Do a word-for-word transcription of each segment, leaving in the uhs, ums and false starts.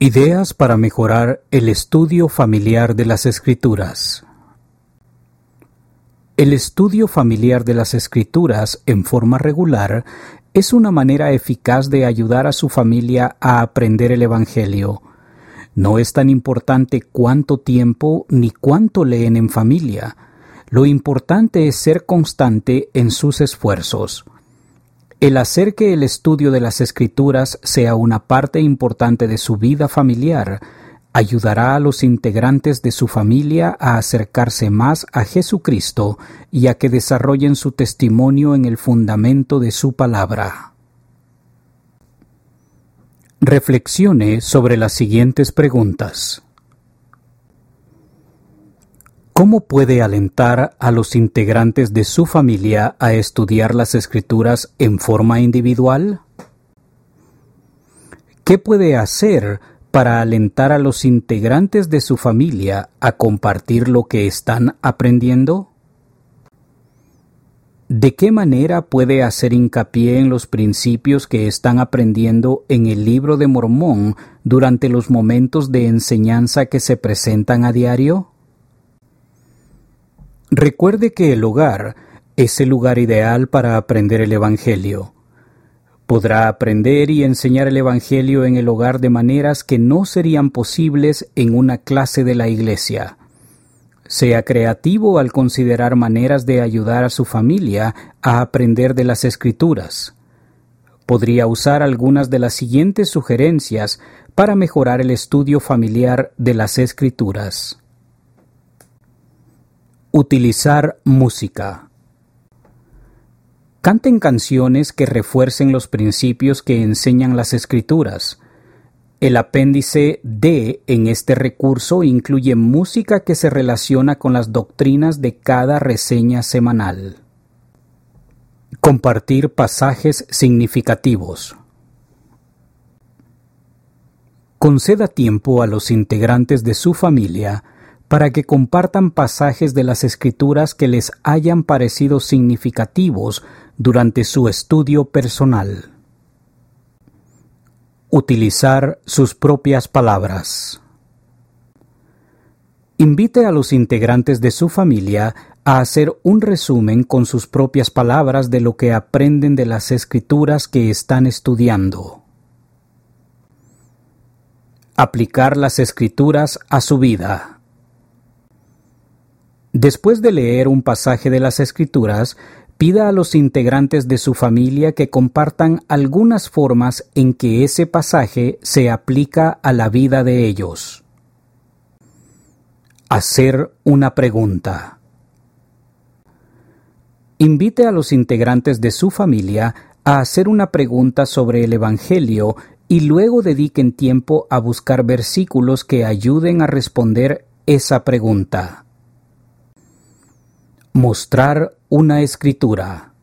Ideas para mejorar el estudio familiar de las Escrituras. El estudio familiar de las Escrituras en forma regular es una manera eficaz de ayudar a su familia a aprender el Evangelio. No es tan importante cuánto tiempo ni cuánto leen en familia. Lo importante es ser constante en sus esfuerzos. El hacer que el estudio de las Escrituras sea una parte importante de su vida familiar ayudará a los integrantes de su familia a acercarse más a Jesucristo y a que desarrollen su testimonio en el fundamento de su palabra. Reflexione sobre las siguientes preguntas. ¿Cómo puede alentar a los integrantes de su familia a estudiar las Escrituras en forma individual? ¿Qué puede hacer para alentar a los integrantes de su familia a compartir lo que están aprendiendo? ¿De qué manera puede hacer hincapié en los principios que están aprendiendo en el Libro de Mormón durante los momentos de enseñanza que se presentan a diario? Recuerde que el hogar es el lugar ideal para aprender el Evangelio. Podrá aprender y enseñar el Evangelio en el hogar de maneras que no serían posibles en una clase de la iglesia. Sea creativo al considerar maneras de ayudar a su familia a aprender de las Escrituras. Podría usar algunas de las siguientes sugerencias para mejorar el estudio familiar de las Escrituras. Utilizar música. Canten canciones que refuercen los principios que enseñan las Escrituras. El apéndice D en este recurso incluye música que se relaciona con las doctrinas de cada reseña semanal. Compartir pasajes significativos. Conceda tiempo a los integrantes de su familia para que compartan pasajes de las Escrituras que les hayan parecido significativos durante su estudio personal. Utilizar sus propias palabras. Invite a los integrantes de su familia a hacer un resumen con sus propias palabras de lo que aprenden de las Escrituras que están estudiando. Aplicar las Escrituras a su vida. Después de leer un pasaje de las Escrituras, pida a los integrantes de su familia que compartan algunas formas en que ese pasaje se aplica a la vida de ellos. Hacer una pregunta. Invite a los integrantes de su familia a hacer una pregunta sobre el Evangelio y luego dediquen tiempo a buscar versículos que ayuden a responder esa pregunta. Mostrar una escritura.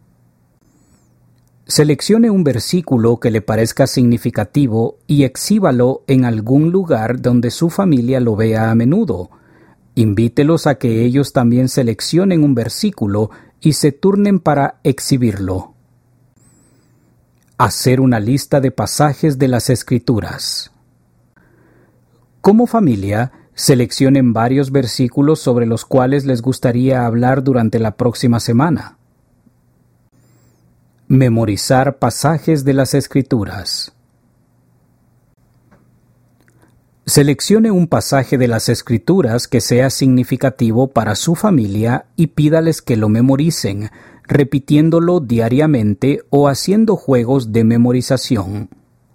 Seleccione un versículo que le parezca significativo y exhíbalo en algún lugar donde su familia lo vea a menudo. Invítelos a que ellos también seleccionen un versículo y se turnen para exhibirlo. Hacer una lista de pasajes de las Escrituras. Como familia, seleccionen varios versículos sobre los cuales les gustaría hablar durante la próxima semana. Memorizar pasajes de las Escrituras. Seleccione un pasaje de las Escrituras que sea significativo para su familia y pídales que lo memoricen, repitiéndolo diariamente o haciendo juegos de memorización.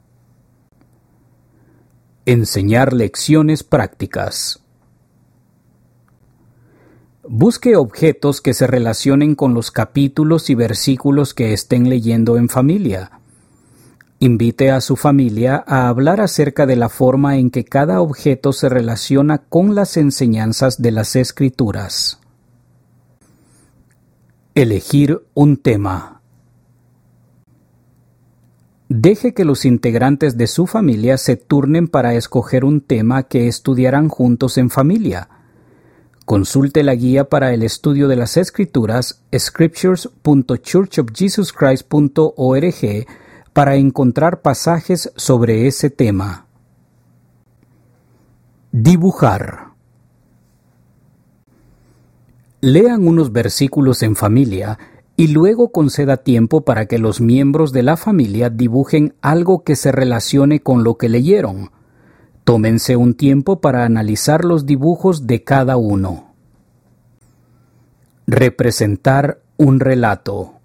Enseñar lecciones prácticas. Busque objetos que se relacionen con los capítulos y versículos que estén leyendo en familia. Invite a su familia a hablar acerca de la forma en que cada objeto se relaciona con las enseñanzas de las Escrituras. Elegir un tema. Deje que los integrantes de su familia se turnen para escoger un tema que estudiarán juntos en familia. Consulte la guía para el estudio de las Escrituras scriptures punto church of jesus christ punto org para encontrar pasajes sobre ese tema. Dibujar. Lean unos versículos en familia y luego conceda tiempo para que los miembros de la familia dibujen algo que se relacione con lo que leyeron. Tómense un tiempo para analizar los dibujos de cada uno. Representar un relato.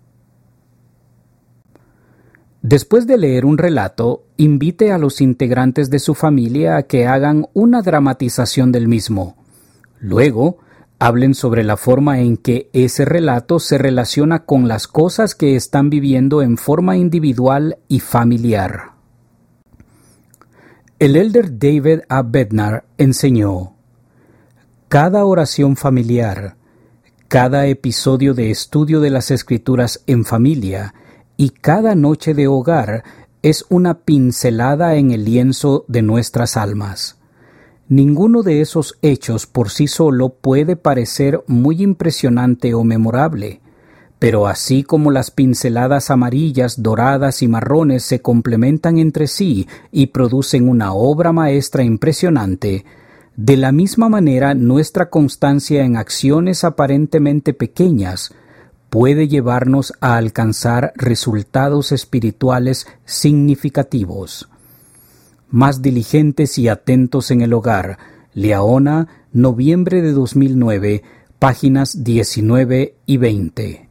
Después de leer un relato, invite a los integrantes de su familia a que hagan una dramatización del mismo. Luego, hablen sobre la forma en que ese relato se relaciona con las cosas que están viviendo en forma individual y familiar. El elder David A. Bednar enseñó: cada oración familiar, cada episodio de estudio de las Escrituras en familia y cada noche de hogar es una pincelada en el lienzo de nuestras almas. Ninguno de esos hechos por sí solo puede parecer muy impresionante o memorable, pero así como las pinceladas amarillas, doradas y marrones se complementan entre sí y producen una obra maestra impresionante, de la misma manera nuestra constancia en acciones aparentemente pequeñas puede llevarnos a alcanzar resultados espirituales significativos. Más diligentes y atentos en el hogar. Liaona, noviembre de dos mil nueve, páginas diecinueve y veinte.